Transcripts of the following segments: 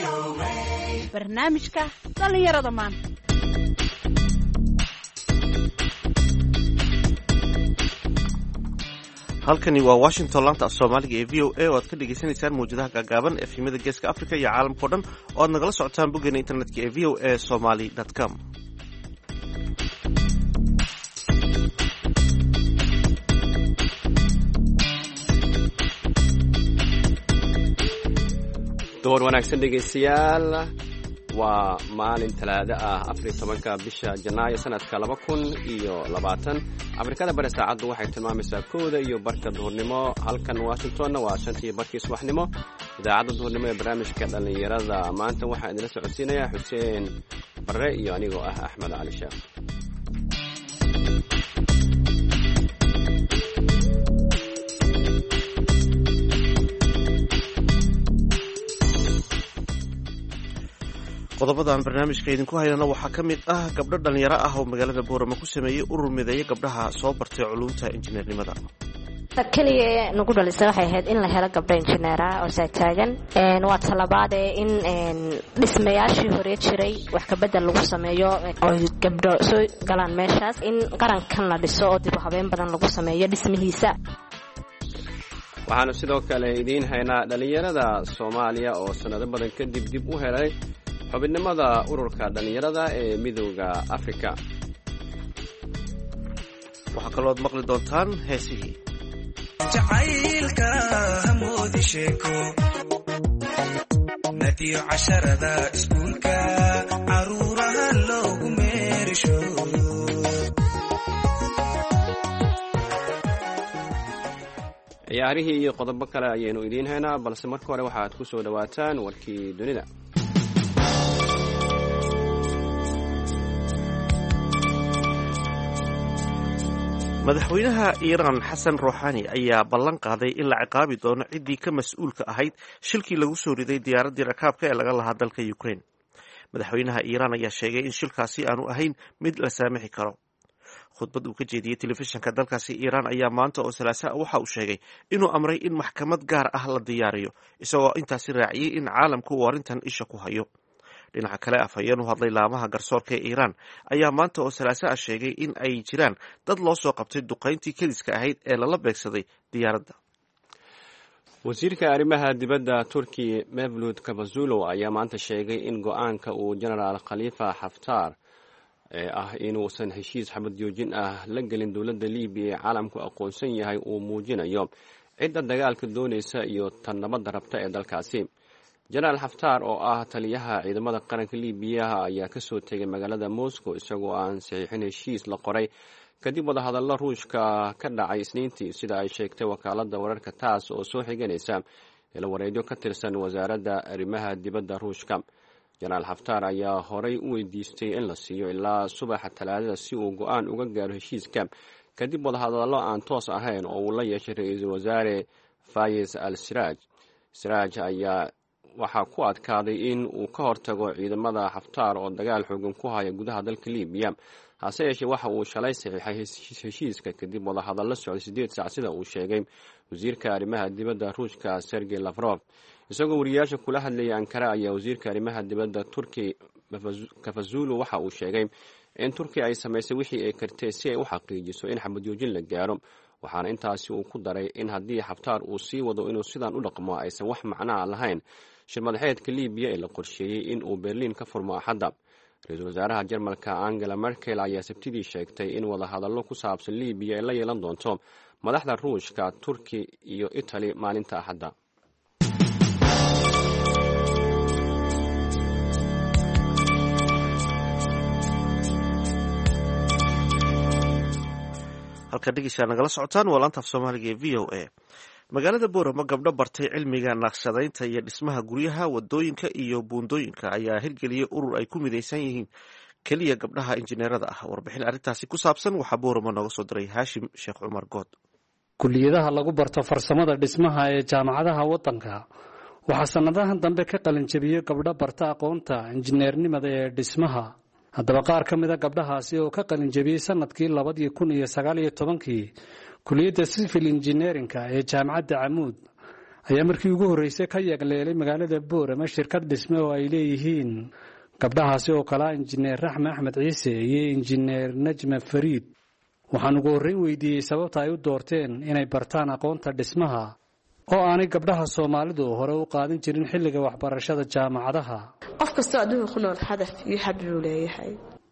barnaamijka dhalinyarada maanta. halkani waa Washington, laanta af Soomaaliga ee VOA oo aad ka dhageysanaysaan mawjadaha gaagaaban efemada Geeska Afrika iyo caalamka oo dhan oo aad nagala socotaan boggeena internetka ee voasomali.com. door wanaagsan dhegeystayaal, waa maalin Talaado ah 14 bisha Janaayo sanadka 2020. Afrikada bari saacadu waxay tilmaamaysaa 1:00 duhurnimo, halkan Washingtonna waa 5:00 subaxnimo. Idaacadda duhurnimo ee barnaamijka dhalinyarada maanta waxaa idin socodsiinaya Xuseen Barre iyo anigoo ah Axmed Cali Sheekh. qodobadan barnaamijka idinku haynana waxaa ka mid ah gabdho dhalinyaro ah oo magaalada Boorama ku sameeyay urur mideeya gabdhaha soo bartay culuumta injineernimada. kaliya nagu dhalisay waxay ahayd in la helo gabdho injineera oo taagan waa talabaad in dhismayaashii hore jiray wax ka bedel lagu sameeyo oo gabdho soo galaan meeshaas, in qarankan la dhiso oo dib u habeyn badan lagu sameeyo dhismihiisa. waxaanu sidoo kale idiin haynaa dhalinyarada Soomaaliya oo sanado badan kadib dib u helay xubinimada ururka dhalinyarada ee midowga Afrika. waxaa kaloo aad maqli doontaan heesihii jacaylka hamoodi sheeko nadiyo casharada iskuulka caruuraha loogu meerisho. ciyaarihii iyo qodobo kale ayaynu idiin haynaa, balse marka hore waxaad ku soo dhawaataan warkii dunida. madaxweynaha Iiraan Xasan Rouhani ayaa ballan qaaday in la ciqaabi doono ciddii ka mas'uulka ahayd shilkii lagu soo riday diyaaraddii rakaabka ee laga lahaa dalka Ukraine. madaxweynaha Iiraan ayaa sheegay in shilkaasi aanu ahayn mid la saamixi karo. khudbad uu ka jeediyey telefishinka dalkaasi Iiraan ayaa maanta oo Salaaso waxa uu sheegay inuu amray in maxkamad gaar ah la diyaariyo, isagoo intaasi raaciyey in caalamku uu arrintan isha ku hayo. dhinaca kale, afhayeen u hadlay laamaha garsoorka ee Iiraan ayaa maanta oo Salaaso sheegay in ay jiraan dad loo soo qabtay duqayntii kediska ahayd ee lala beegsaday diyaaradda. wasiirka arrimaha dibadda Turkiya Mevlut Cavusoglu ayaa maanta sheegay in go'aanka uu Generaal Khalifa Haftar ee ah inuusan heshiis xabad joojin ah la gelin dowladda Liibiya ee caalamku aqoonsan yahay uu muujinayo cidda dagaalka doonaysa iyo tan nabadda rabta ee dalkaasi. Generaal Haftar oo ah taliyaha ciidamada qaranka Liibiya ayaa ka soo tegay magaalada Moscow isagoo aan saxiixin heshiis la qoray kadib wadahadallo Ruushka ka dhacay Isniintii, sida ay sheegtay wakaaladda wararka taas oo soo xiganaysa ilo wareedyo ka tirsan wasaaradda arrimaha dibadda Ruushka. Generaal Haftar ayaa horay u weydiistay in la siiyo ilaa subaxa Talaadada si uu go'aan uga gaaro heshiiska kadib wadahadallo aan toos ahayn oo uu la yeeshay ra'iisul wasaare Fayez al-Sarraj. Sarraj ayaa waxaa ku adkaaday in uu ka hortago ciidamada Haftar oo dagaal xoogan ku haya gudaha dalka Liibiya. hase yeeshee waxa uu shalay saxiixay heshiiska kadib wadahadallo socday 8 saac sida uu sheegay wasiirka arrimaha dibadda Ruushka Sergey Lavrov. isagoo wariyaasha kula hadlayay Ankara ayaa wasiirka arrimaha dibadda Turkiya Cavusoglu waxa uu sheegay in Turkiya ay samaysay wixii ay kartay si ay u xaqiijiso in xabad joojin la gaaro, waxaana intaasi uu ku daray in haddii Haftar uu sii wado inuu sidan u dhaqmo aysan wax macnaa lahayn shir madaxeedka Liibiya ee la qorsheeyey in uu Berlin ka furmo Axadda. ra-iisul wasaaraha Jarmalka Angela Merkel ayaa Sabtidii sheegtay in wadahadallo ku saabsan Liibiya ay la yeelan doonto madaxda Ruushka, Turki iyo Italy maalinta Axadda. halka dhegeystayaal nagala socotaan waa laanta af Soomaaliga ee VOA. magaalada Boorama gabdho bartay cilmiga naqshadaynta iyo dhismaha guryaha, wadooyinka iyo buundooyinka ayaa hirgeliyay urur ay ku midaysan yihiin keliya gabdhaha injineerada ah. warbixin arrintaasi ku saabsan waxaa Boorama nooga soo diray Haashim Sheekh Cumar Good. kuliyadaha lagu barto farsamada dhismaha ee jaamacadaha waddanka waxaa sanadahan dambe ka qalin jabiyay gabdho barta aqoonta injineernimada ee dhismaha. haddaba qaar ka mid a gabdhahaasi oo ka qalin jabiyey sanadkii 2019 kuliyadda civil engineerinka ee jaamacadda Camuud ayaa markii ugu horreysay ka yagleelay magaalada boorama shirkad dhisme oo ay leeyihiin gabdhahaasi oo kala injineer raxme axmed ciise iyo injineer najma fariid. waxaan ugu horreyn weydiiyey sababta ay u doorteen inay bartaan aqoonta dhismaha oo aanay gabdhaha Soomaalidu hore u qaadan jirin xilliga waxbarashada jaamacadaha. qof kasta adduunka ku nool hadaf iyo hab uu leeyahay.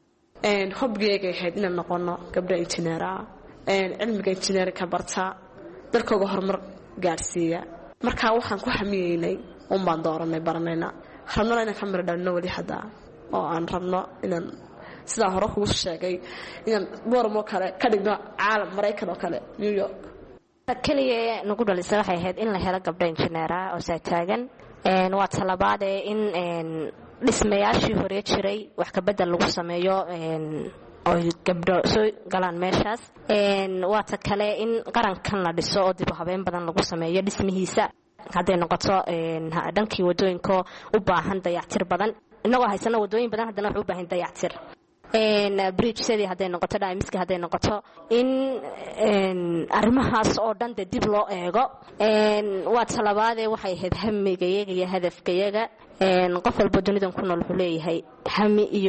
hobgeega ahayd inaan noqono gabdho injineer ah, cilmiga injineer ka barta, dalkooda horumar gaarsiiya. marka waxaan ku xamiyeynay baan dooranay baranayna rabno inaan ka miradhalno wali hadda oo aan rabno inaan sida hore ku sheegay inaan boormo kale ka dhigno caalam Mareykan oo kale New York. kaliya nagu dhalisay waxay ahayd in la helo gabdho injineer ah oo taagan waa talabaad in dhismayaashii hore jiray wax ka bedel lagu sameeyo oo gabdho soo galaan meeshaas. waa ta kale in qarankan la dhiso oo dib u habeen badan lagu sameeyo dhismihiisa hadday noqoto dhankii wadooyinka u baahan dayactir badan. inagoo haysana wadooyin badan haddana wax u baahan dayactir. bridge-sadii hadday noqoto dhaamiska hadday noqoto in arrimahaas oo dhan dib loo eego. waa talabaadee waxay ahayd hamigayaga iyo hadafkayaga. qof walba dunidan ku nool wuxuu leeyahay hami iyo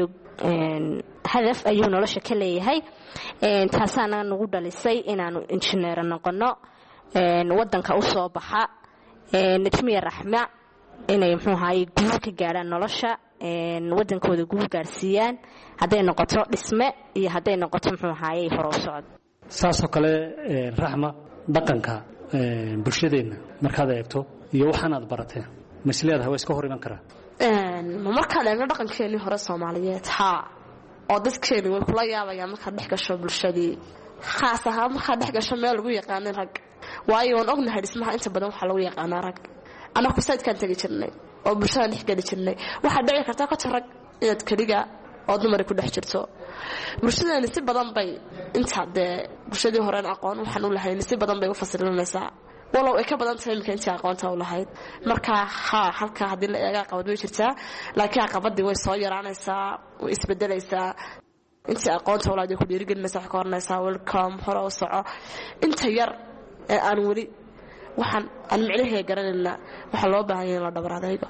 hadaf ayuu nolosha ka leeyahay. taasaana nagu dhalisay inaanu injineer noqono wadanka u soo baxa najmiya raxma inay guul ka gaaraan nolosha wadankooda guul gaarsiiyaan hadday noqoto dhisme iyo hadday noqoto hore u socod. saasoo kale raxma dhaqanka bulshadeena markaad eegto iyo waxaan aad barateen masleedahay way iska hor iman karaan. markaan eegno dhaqankeennii hore Soomaaliyeed oo dadkeenu way kula yaabayaan markaad dhex gasho bulshadii khaas ahaan markaad dhex gasho meel lagu yaqaano rag. waayo waan ognahay dhismaha inta badan waxaa lagu yaqaanaa rag. anaku sayidkaan tagi jirnay oo bulshada dhex gali jirnay waxaa dhici karta ka tarag inaad kaliga oo dumar ku dhex jirto. bulshadani si badan bay inta bulshadii hore aqoon waxaan u lahayn si badan bay u fasirinaysaa walow ay ka badan tahay intii aqoonta u lahayd. marka halka hadii la eega qabad way jirtaa laakiin aqabadii way soo yaraanaysaa way isbedelaysaa. intii aqoonta walaad ku dhiirigelinaysaa wax ka hornaysaa welcome hore u soco. inta yar ee aan wali waxaan aan micnaheeda garanayna waxa loo baahan yahay la dhabar adaygo.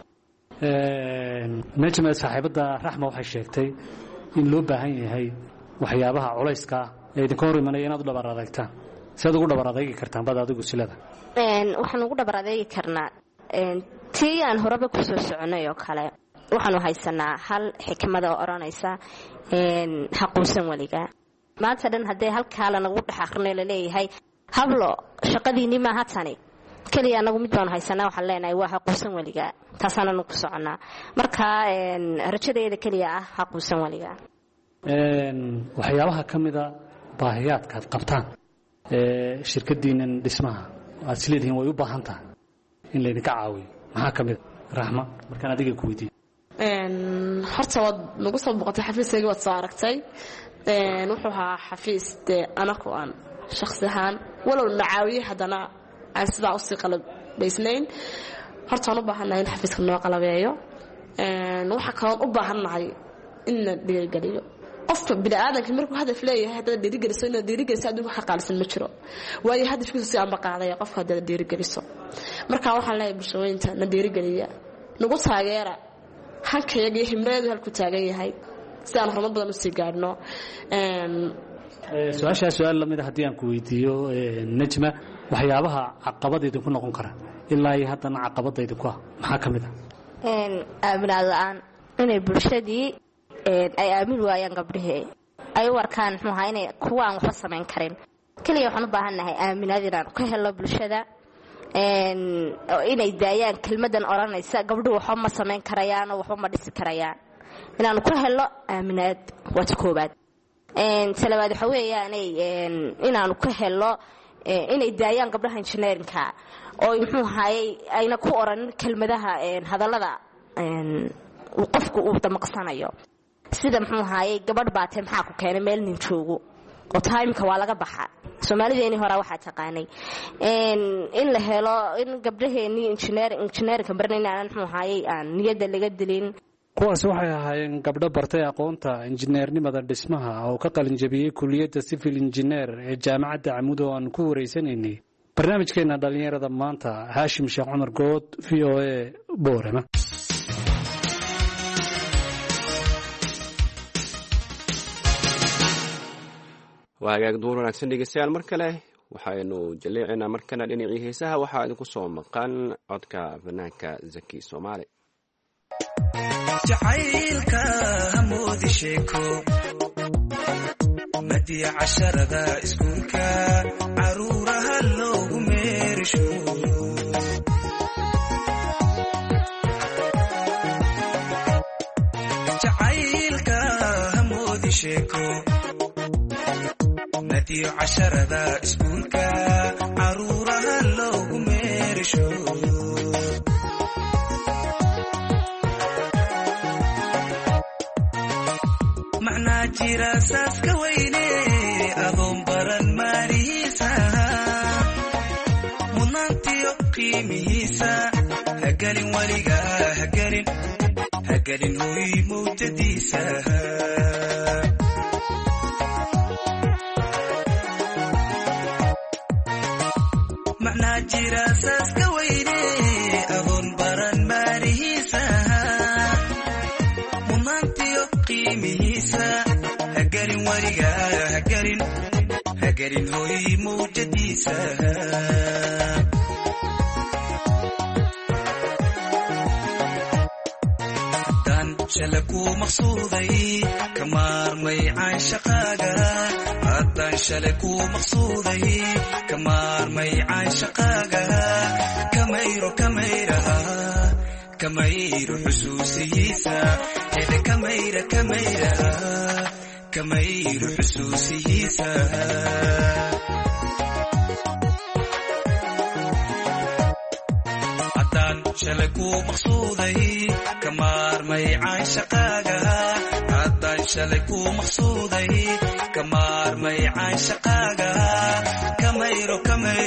najma saaxiibada raxma waxay sheegtay in loo baahan yahay waxyaabaha culayska ee idin ka hor imanaya inaad u dhabar adagtaan. sidaad ugu dhabar adaygi kartaan bad adigu silada? waxaan ugu dhabar adaygi karnaa tii aan horeba ku soo soconay oo kale waxaanu haysanaa hal xikmada oo oranaysa xaquusan waliga. maanta dhan haddii halkaa lanagu dhex aqrinay la leeyahay hablo shaqadiinii maaha tani kaliya anagu mid baan haysanaa waxaan leenahay waa xaquusan waliga. taasaananu ku soconaa marka rajadeeda kaliya ah xaquusan waliga. waxyaabaha ka mida baahiyaadka aad qabtaan shirkadiinan dhismaha aad isleedihiin way u baahan tahay in laydinka caawiyo maxaa ka mida raxma markaan adiga ku weydiiyo? horta waad nagu soo boqotay xafiiskayga waad soo aragtay. wuxuu ahaa xafiis anaku aan shakhsi ahaan walow na caawiye haddana aan sidaa usii qalabaysnayn. horta waan u baahannahay in xafiiska noo qalabeeyo. waxaa kaloon u baahannahay in la dhiirigeliyo. qofka bini'aadanka markuu hadaf leeyahay haddaad dhiirigeliso inaad dhiirigeliso adduunka ka qaalisan ma jiro. waayo hadafkiisu si aanba qaadaya qofka haddaad dhiirigeliso. marka waxaan leeyahay bulshooyinta na dhiirigeliya nagu taageera halkayaga iyo himreedu halku taagan yahay si aan horumar badan usii gaadhno. su-aashaa su-aal lamida haddii aan ku weydiiyo najma waxyaabaha caqabada idinku noqon kara ilaa iyo haddana caqabada idinku ah maxaa ka mid ah? aaminaad la-aan inay bulshadii ay aamin waayaan gabdhihii ay u arkaan inay kuwaan waxba samayn karin. kaliya waxaan u baahannahay aaminaad inaan ka helo bulshada inay daayaan kelmadan oranaysa gabdhuhu waxba ma samayn karayaan oo waxba ma dhisi karayaan. inaanu ka helo aaminaad waa ta koobaad. talabaad waxa weeyaan inaanu ka helo inay daayaan gabdhaha injineerinka oo ayna ku oranin kelmadaha hadallada qofku uu damaqsanayo sida gabadh baatee maxaa ku keenay meel nin joogo oo taimka waa laga baxa. Soomaalideeni hore waxaa taqaanay in la helo in gabdhaheeni injineerinka baranayaan aan niyada laga dilin. kuwaas waxay ahaayeen gabdho bartay aqoonta injineernimada dhismaha oo ka qalin jabiyey kulliyadda civil engineer ee jaamacadda Camuud oo aan ku wareysanaynay barnaamijkeena dhalinyarada maanta haashim sheekh cumar good VOA Boorama. waa hagaag duur wanaagsan dhegeystayaal mar kale waxaynu jaleecinaa markana dhinacii heesaha waxaa idinku soo maqan codka fanaanka Zaki Soomaali. jacaylka hamoodi sheeko madiya casharada iskuulka caruuraha loogu meerisho jacaylka hamoodi sheeko madiya casharada iskuulka caruuraha loogu meerisho macnaa jira saaska weyne adoon baran maarihiisa mudnaantiyo qiimihiisa hagelin weliga hagelin hooy mawjadiisa macnaa jira saaska weyne adoon baran maarihiisa mudnaantiyo qiimihiisa hagelin weliga hagelin hooy mawjadiisa haddaan shala ku maqsuuday ka maarmay caanshaqaaga haddaan shala ku maqsuuday ka maarmay caanshaqaaga kamayro xusuusihiisa hede kamayro xusuusihiisa haddaan shalay ku maqsuuday ka maarmay caanshaqaaga haddaan shalay ku maqsuuday ka maarmay caanshaqaaga kamayro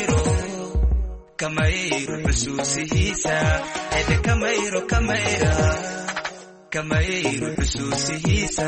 xusuusihiisa hede kamayro xusuusihiisa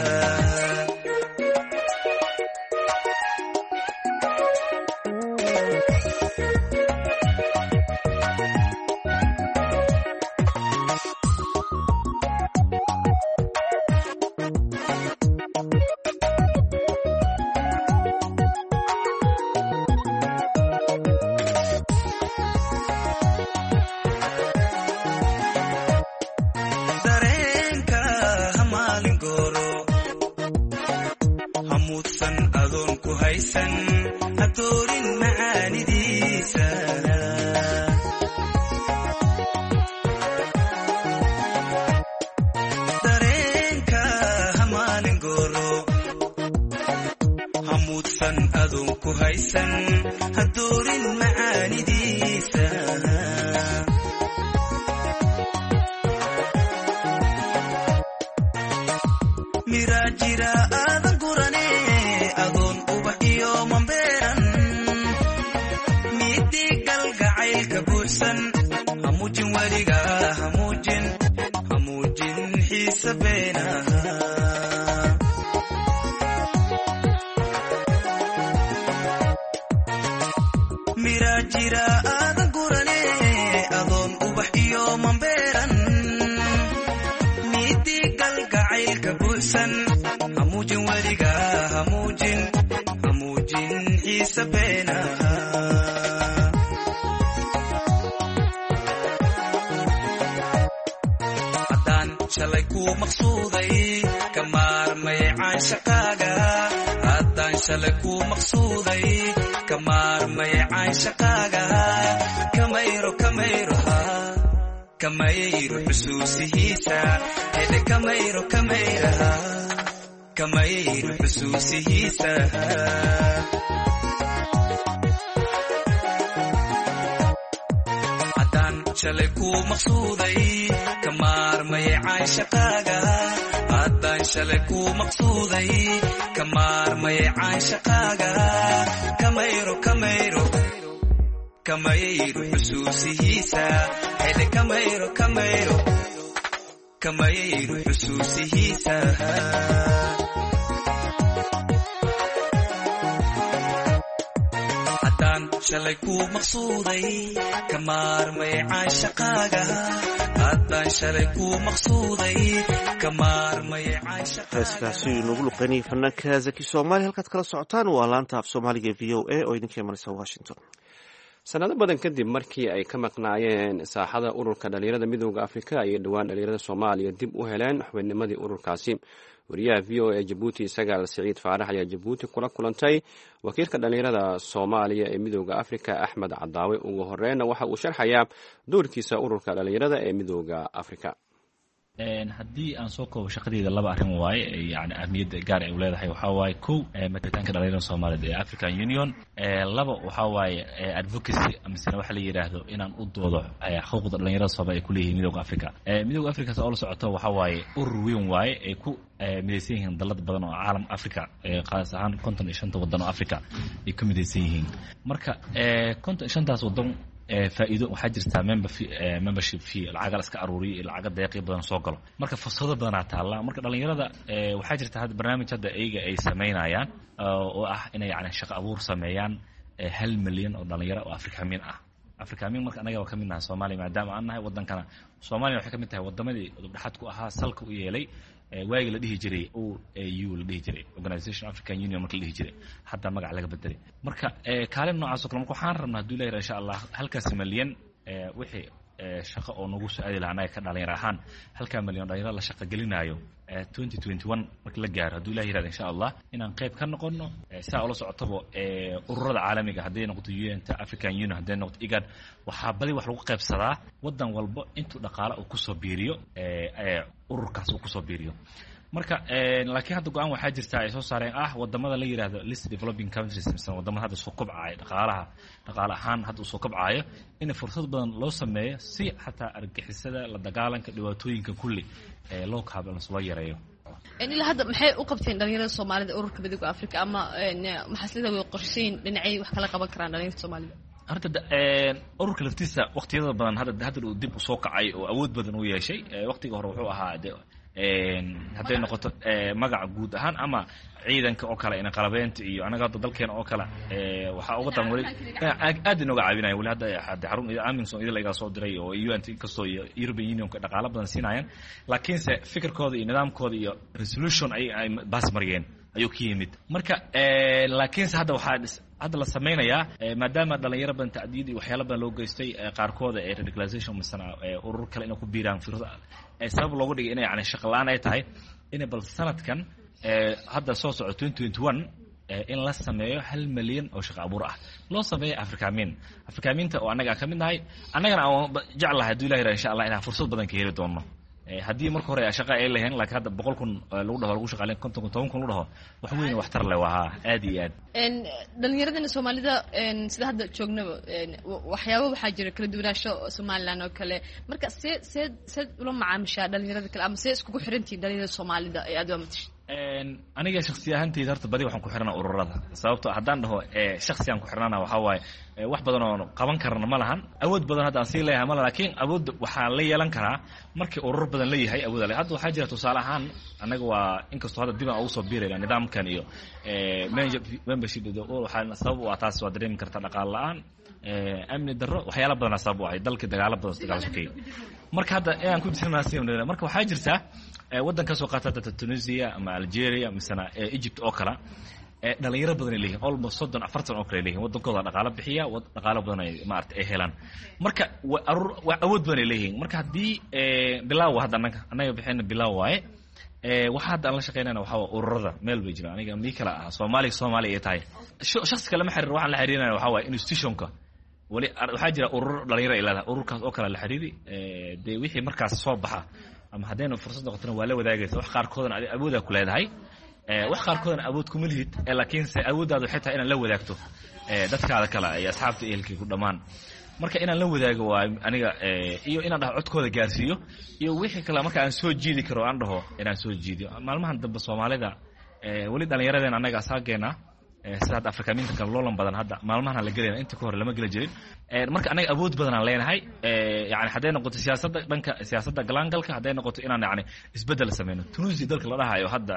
kamayro xusuusihiisa hede kamayro xusuusihiisa haddaan shalay ku maqsuuday ka maarmay caanshaqaaga haddaan shalay ku maqsuuday ka maarmay caanshaqaaga kamayro xusuusihiisa hede kamayro xusuusihiisa haddaan shalay kuu maqsuuday ka maarmay caashaqaaga haddaan shalay kuu maqsuuday ka maarmay heeskaasi nagu luqeynayay fanaanka zaki soomaali halkaad kala socotaan waa laanta af soomaaliga v o a oo idinka imanaysa washington. sanado badan kadib markii ay ka maqnaayeen saaxada ururka dhalinyarada midooda afrika ayay dhowaan dhalinyarada soomaaliya dib u heleen xubinnimadii ururkaasi. wariyaha v o a jabuuti sagaal siciid faarax ayaa jabuuti kula kulantay wakiilka dhalinyarada soomaaliya ee midooda afrika axmed cadaawe. ugu horeyna waxa uu sharxayaa doorkiisa ururka dhalinyarada ee midooda afrika. haddii aan soo koobo shaqadeeda laba arrin waaye yani ahmiyadda gaar ay u leedahay waxaa waaye kow matitaanka dhalinyarada soomaaliyeed ee African Union, laba waxaa waaye advocacy amasena waxa la yiraahdo inaan u doodo xuquuqda dhalinyarada Soomaaliyeed ay ku leeyihiin midowga Afrika. midowga Afrika oo la socoto waxaa waaye urur weyn waaye ay ku midaysan yihiin dalad badan oo caalam Afrika qaas ahaan 55 wadan oo Afrika ay ku midaysan yihiin. marka 55taas wadan faa'iido waxaa jirta membership fee lacag iska aruuriyo lacag deeqi badan soo galo. marka fursado badan taala. marka dhalinyarada waxaa jirta hadda barnaamij hadda ay sameynayaan oo ah inay yani shaqo abuur sameeyaan 1 milyan oo dhalinyaro oo Afrikaamin ah. Afrikaamin marka anaga waa ka mid nahay Soomaaliya maadaama aan nahay wadankana Soomaaliya waxay ka mid tahay wadamadii dhaxad ku ahaa salka u yeelay waagi la dhihi jiray OAU la dhihi jiray Organization African Union marka la dhihi jiray hadda magac laga bedelay. marka kaalin noocaas oo kale marka waxaan rabnaa hadii la yiraahdo insha Allah halkaas milyan wixii shaqo oo nagu soo aadi lahaanay ka dhalinyaro ahaan 1 milyan dhalinyaro la shaqo gelinayo 2021 marka la gaaro hadii la yiraahdo insha Allah inaan qayb ka noqono saa oo la socotaba ururada caalamiga hadday noqoto UN African Union hadday noqoto IGAD waxa badi wax lagu qaybsadaa wadan walba intuu dhaqaale uu ku soo biiriyo ururkaas uu ku soo biiriyo. marka laakiin hadda go'aan waxaa jirta ay soo saareen wadamada la yiraahdo least developing countries mise wadamada hadda soo kobcaya dhaqaale ahaan hadda soo kobcaya in fursad badan loo sameeyo si xataa argixisada la dagaalanka dhibaatooyinka kulli loo kaaban soo yareeyo. ilaa hadda maxay u qabteen dhalinyarada Soomaalida ururka midowga Afrika ama maxaslida way qorsheyn dhinacay wax kala qaban karaan dhalinyarada Soomaalida? horta ururka laftiisa waqtiyada badan hadda uu dib u soo kacay oo awood badan u yeeshay. waqtiga hore wuxuu ahaa hadday noqoto magac guud ahaan ama ciidanka oo kale in qalabeynta iyo anaga hadda dalkeena oo kale waxa uga tan wali aad inooga caawinaya wali hadda xarun Amisom idil laga soo diray oo UN inkastoo European Union ka dhaqaale badan siinayaan laakiin se fikirkooda iyo nidaamkooda iyo resolution ay baas mariyeen ayuu ka yimid. marka laakiin se hadda la sameeynaya maadaama dhalinyaro badan tacdiid iyo waxyaalo badan loo geystay qaarkooda radicalization misana urur kale inay ku biiraan sabab loogu dhigay inay yani shaqo la'aan ay tahay inay bal sanadkan hadda soo soco 2021 in la sameeyo 1 milyan oo shaqo abuur ah loo sameeyo Afrikaaminta oo anaga ka mid nahay anagana aan jeclahay hadii la yiraahdo insha Allah inaan fursad badan ka heli doono. haddii marka hore shaqo ay leeyahay laakiin hadda 100,000 lagu dhaho lagu shaqaaleyn 10,000 lagu dhaho wax weyn wax tar leh waa aad iyo aad dhalinyarada Soomaalida sida hadda joognaba waxyaabo waxa jira kala duwanaansho Soomaaliland oo kale. marka see ula macaamisha dhalinyarada kale ama see isku xirantii dhalinyarada Soomaalida ay aad u amtish? aniga shakhsi ahaantayda horta badi waxaan ku xirnaa ururada sababtoo haddaan dhaho shakhsi aan ku xirnaa waxa waaye wax badan oo qaban karna ma lahan awood badan hadda aan sii leeyahay ma laakiin awood waxaa la yeelan karaa markii urur badan la yahay awood leh. hadda waxaa jira tusaale ahaan anaga waa inkastoo hadda dib aan ugu soo biirayna nidaamkan iyo membership waxaan sabab u ah taas waa dareemi kartaa dhaqaale la'aan amni darro waxyaalo badan sabab u ah dalka dagaalo badan dagaal sokay. marka hadda aan ku jirnaa marka waxaa jirta wadanka soo qaata Tunisia ama Algeria misana Egypt oo kala dhalinyaro badan ay leeyihiin almost 40 oo kale leeyihiin wadankooda dhaqaale bixiya dhaqaale badan ay maartay helaan. marka awood badan ay leeyihiin. marka hadii bilaaw hadda anaga bixina bilaaw waaye waxa hadda la shaqeynayna waxa ururada meel bay jiraan aniga mid kala ah Soomaali ay tahay shakhsi kale ma xiriir waxaan la xiriirinayo waxa waaye institutionka wali waxaa jira urur dhalinyaro ilaa ururkaas oo kale la xiriiri wixii markaas soo baxa ama haddayna fursad noqotona waa la wadaagaysa wax qaarkoodana awoodaa ku leedahay wax qaarkoodana awood kuma lihid laakiin se awoodaadu waxay tahay inaad la wadaagto dadkaada kale iyo asxaabta ehelkii ku dhammaan. marka inaan la wadaago waa aniga iyo inaan dhaho codkooda gaarsiiyo iyo wixii kale marka aan soo jiidi karo aan dhaho inaan soo jiidiyo. maalmahan dambe Soomaalida wali dhalinyaradeen anaga asaageena sida Afrikaaminta kale loolan badan hadda maalmahan la galay inta ka hor lama gali jirin. marka anaga awood badan aan leenahay yani haday noqoto siyaasadda galaangalka haday noqoto inaan yani isbedel sameeyno. Tunisia dalka la dhahayo hadda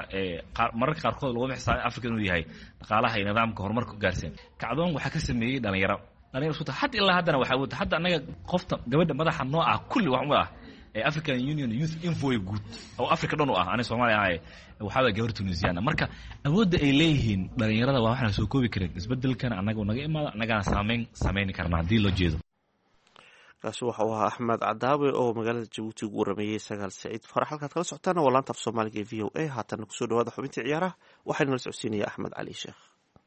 mararka qaarkood lagu bixisay Afrika inuu yahay dhaqaalaha iyo nidaamka horumarka gaarsiin kacdoon waxa ka sameeyay dhalinyaro dhalinyaro isku tahay hadda ilaa haddana waxaa wada hadda anaga qofta gabadha madaxa noo ah kulli wax u ah African Union Youth Info Good oo Africa dhan u ah aniga Soomaali ahay waxa way gabar Tunisian marka awoodda ay leeyihiin dhalinyarada waa waxna soo koobi kareen isbedelkan anaga naga imaada anaga sameyn karna hadii loo jeedo kaasi waxa uu ahaa Axmed Cadaawe oo magaalada Jabuuti ugu warameeyay Sagaal Saciid Farax halkaad kala socotaan waa laanta af Soomaaliga ee VOA haatan ku soo dhawaada xubintii ciyaaraha waxaynu la socodsiinayaa Axmed Cali Sheekh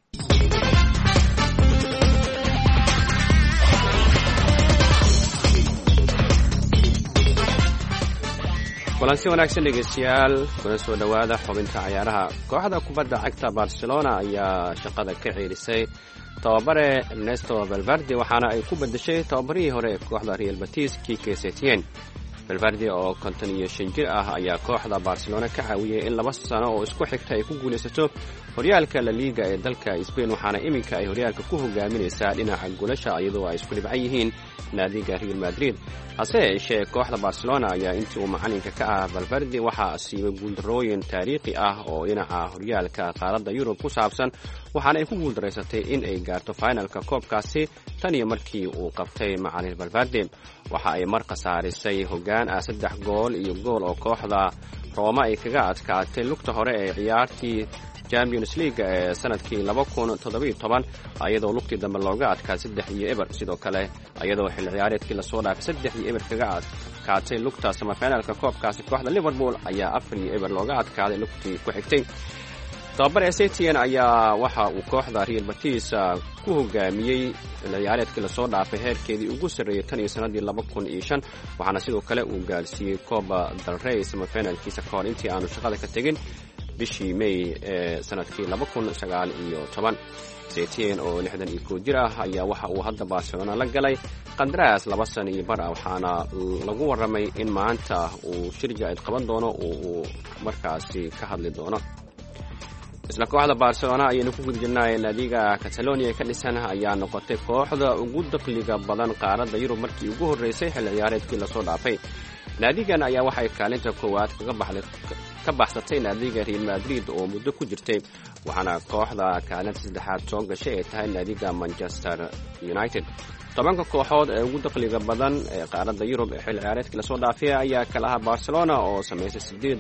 kulansi wanaagsan dhegeystayaal kuna soo dhawaada xubinta ciyaaraha kooxda kubadda cagta Barcelona ayaa shaqada ka ceelisay tababare Ernesto Valverde waxaana ay ku bedeshay tababarihii hore ee kooxda Real Betis Quique Setién Valverde oo 55 jir ah ayaa kooxda Barcelona ka caawiyay in 2 sano oo isku xigta ay ku guuleysato horyaalka La Liga ee dalka Spain waxaana iminka ay horyaalka ku hogaaminaysaa dhinaca goolasha iyadoo ay isku dhibcan yihiin naadiga Real Madrid hase yeeshee kooxda Barcelona ayaa intii uu macalinka ka ah Valverde waxaa siibay guuldarooyin taariikhi ah oo dhinaca horyaalka qaaradda Yurub ku saabsan waxaana ay ku guuldareysatay in ay gaarto finalka koobkaasi tan iyo markii uu qabtay macalin Valverde waxa ay mar khasaarisay hoggaan 3 gool iyo gool oo kooxda Roma ay kaga adkaatay lugta hore ee ciyaartii Champions League ee sanadkii 2017 ayadoo lugtii dambe looga adkaaday 3-0 sidoo kale ayadoo xil ciyaareedkii la soo dhaafay 3-0 kaga adkaatay lugta semifinalka koobkaasi kooxda Liverpool ayaa 4-0 looga adkaaday lugtii ku xigtay tababare Setién ayaa waxa uu kooxda Real Betis ku hogaamiyay ciyaareedkii la soo dhaafay heerkeedii ugu sareeyay tan iyo sanadii 2005 waxaana sidoo kale uu gaarsiiyay Copa del Rey semifinalkiisa ka hor intii aanu shaqada ka tagin bishii May ee sanadkii 2019 Setién oo 61 jir ah ayaa waxa uu hadda Barcelona la galay qandaraas 2 sano iyo bar waxaana lagu waramay in maanta uu shirja ay qaban doono uu markaasi ka hadli doono isla kooxda Barcelona ayaynu ku gudjinay naadiga Catalonia ka dhisan ayaa noqotay kooxda ugu dakhliga badan qaaradda Yurub markii ugu horeysay xil ciyaareedkii la soo dhaafay naadigan ayaa waxay kaalinta koowaad ka baxsatay naadiga Real Madrid oo muddo ku jirtay waxaana kooxda kaalinta saddexaad soo gashay ay tahay naadiga Manchester United tobanka kooxood ee ugu dakhliga badan ee qaaradda Yurub ee xil ciyaareedkii la soo dhaafay ayaa kala ah Barcelona oo sameysay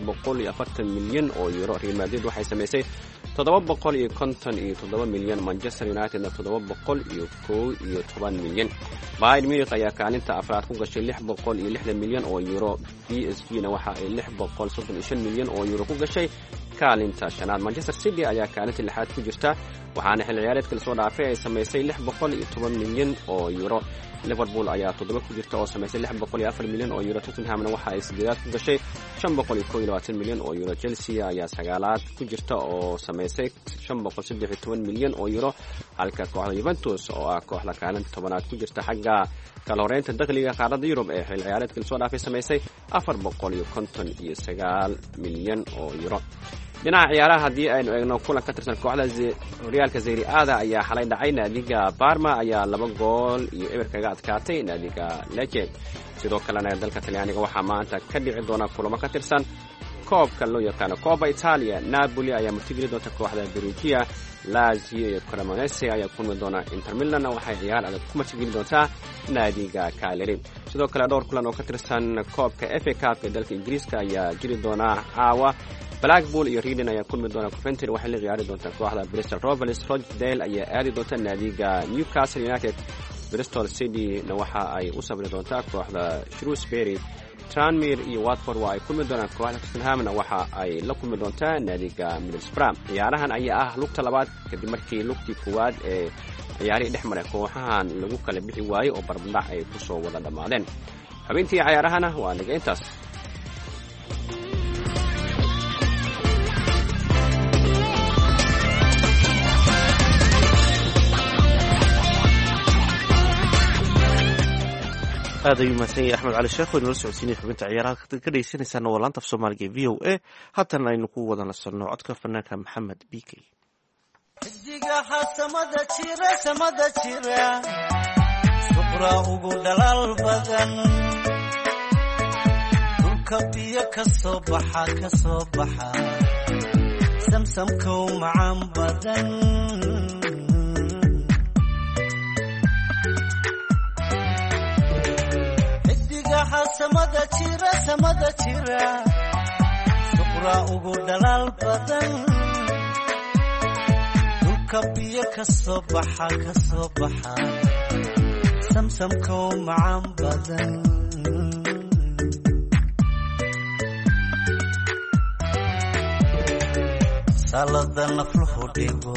840 milyan oo euro Real Madrid waxay sameysay 757 milyan Manchester United 711 milyan Bayern Munich ayaa kaalinta afraad ku gashay 660 milyan oo euro PSG-na waxa ay 635 milyan oo euro ku gashay kaalinta shanaad Manchester City ayaa kaalinta lixaad ku jirta waxaana xil ciyaareedkii la soo dhaafay ay sameysay 610 milyan oo euro Liverpool ayaa 7 ku jirta oo sameysay 604 milyan oo euro Tottenhamna waxa ay 8 ku gashay 521 milyan oo euro Chelsea ayaa 9 ku jirta oo sameysay 513 milyan oo euro halka kooxda Juventus oo ah kooxda kaalinta 10aad ku jirta xagga kala horeynta dakhliga qaaradda Yurub ee xil ciyaareedkii la soo dhaafay sameysay 459 milyan oo euro dhinaca ciyaaraha haddii aynu eegno kulan ka tirsan kooxda horyaalka Serie A ayaa xalay dhacay naadiga Parma ayaa 2 gool iyo eber kaga adkaatay naadiga Lecce sidoo kalena dalka Talyaaniga waxaa maanta ka dhici doona kulamo ka tirsan koobka loo yaqaan Coppa Italia Napoli ayaa martigeli doonta kooxda Perugia Lazio iyo Cremonese ayaa kulmi doona Inter Milan waxay ciyaar adag ku martigeli doontaa naadiga Cagliari sidoo kale dhowr kulan oo ka tirsan koobka FA Cup ee dalka Ingiriiska ayaa jiri doona caawa Blackpool iyo Reading ayaa kulmi doona Coventry waxay la ciyaari doontaa kooxda Bristol Rovers Rochdale ayaa aadi doonta naadiga Newcastle United Bristol City waxa ay u sabri doontaa kooxda Shrewsbury Tranmere iyo Watford waa ay kulmi doonaan kooxda Tottenham waxa ay la kulmi doontaa naadiga Middlesbrough ciyaarahan ayaa ah lugta labaad kadib markii lugtii koowaad ee ciyaarihii dhex maray kooxahan lagu kala bixi waayay oo barbadhac ay ku soo wada dhammaadeen xubintii ciyaarahana waa naga intaas aad ayuu mahadsan yahay Axmed Cali Sheekh oo inala socodsiinay xubinta ciyaaraha ka dhageysanaysaana waa laanta af Soomaaliga ee VOA haatan aynu ku wada nasanno codka fanaanka Maxamed BK xidiga samada jira suqra ugu dhalal badan dhulka biyo ka soo baxa samsamkow macaan badan samada jira suqra ugu dhalal badan dhulka biyo ka soo baxa samsamka u macaan badan salada nafluhu dhigo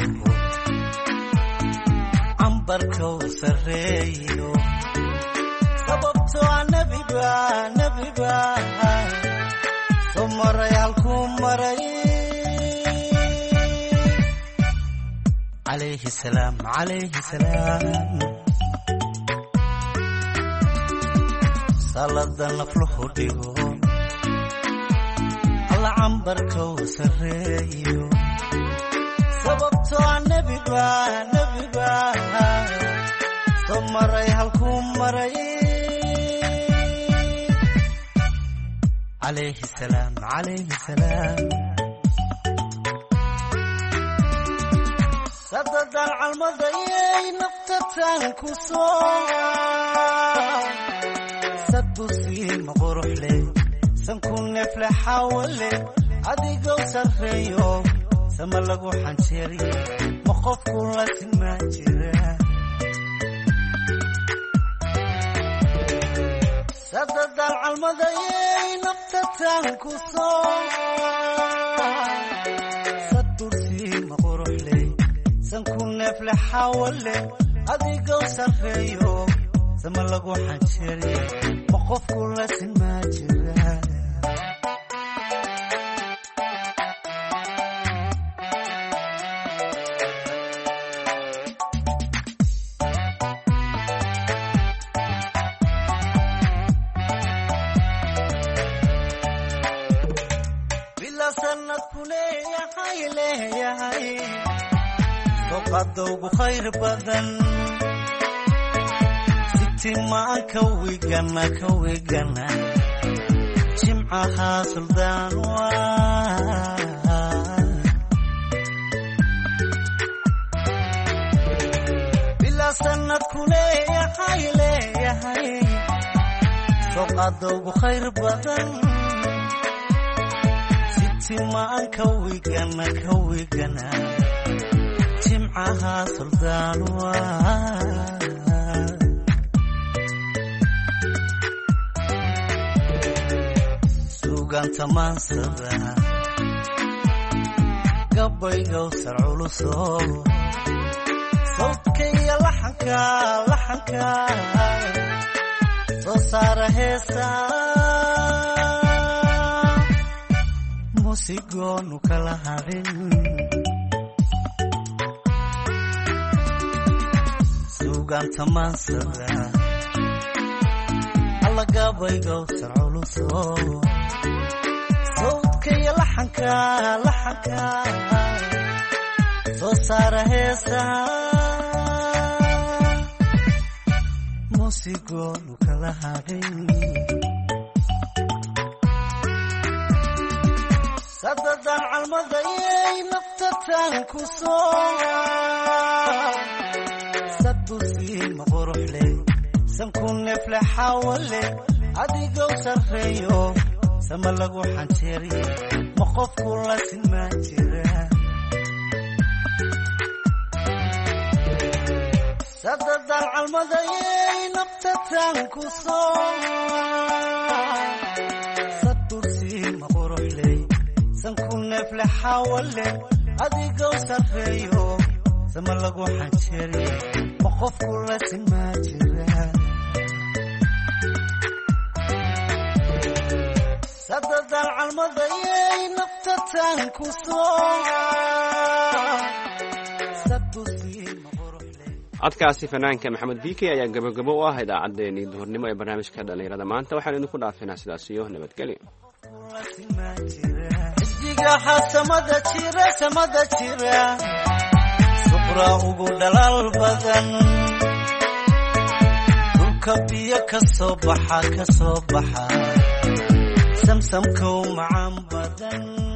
cambarka u sareeyo sababtoo nabiba soo maray halkuu maray calayhi salaam salada nafluhu dhigo alla cambarka u sareeyo sababtoo nabiba soo maray halkuu maray عليه السلام صدد العلمضي نقطتان كسور سدوسي مغروح لي سنكون نفلح حولي عدي قوسر فيو سملقو حنشيري مخوف كل سماجرة صدد العلمضي نقطتان كسور سدوسي مغروح لي سنكون نفلح حولي عدي قوسر فيو سملقو حنشيري مخوف كل سماجرة قدو خير بدن ستي ما كويقنا جمعها سلطان بلا سنة كلية هاي قدو خير بدن ستي ما كويقنا جمعها سلطان سوقان تمان سدا قبي قوسر علوسو صوتك يا لحنك صار هيسا موسيقون وكالهارين سوقان تمان سدا الله قابي قوسر علوسو صوتك يا لحنك صار هيسا موسيقون وكالهارين صدد العلمضي نقطتان كسور سدوسي مغروح لي سنكون نفلح حولي عدي قوسر فيو سملقو حنشيري مخوف كل سماجرة سدد العلمضي نقطتان كسور سدوسي مغروح لي سنكون نفلح حولي عدي قوسر فيو سملقو حنشيري مخوف كل سماجرة سدد العلمضي نقطتان كسور سدوسي مغروح لي codkaasi fanaanka maxamed biike ayaa gabagabo u ah idaacaddeenii duhurnimo ee barnaamijka dhallinyarada maanta waxaan idinku dhaafinaa sidaas iyo nabadgelyo xidigaha samada jira suqra ugu dhalal badan dhulka biyo ka soo baxa samsamka u macaan badan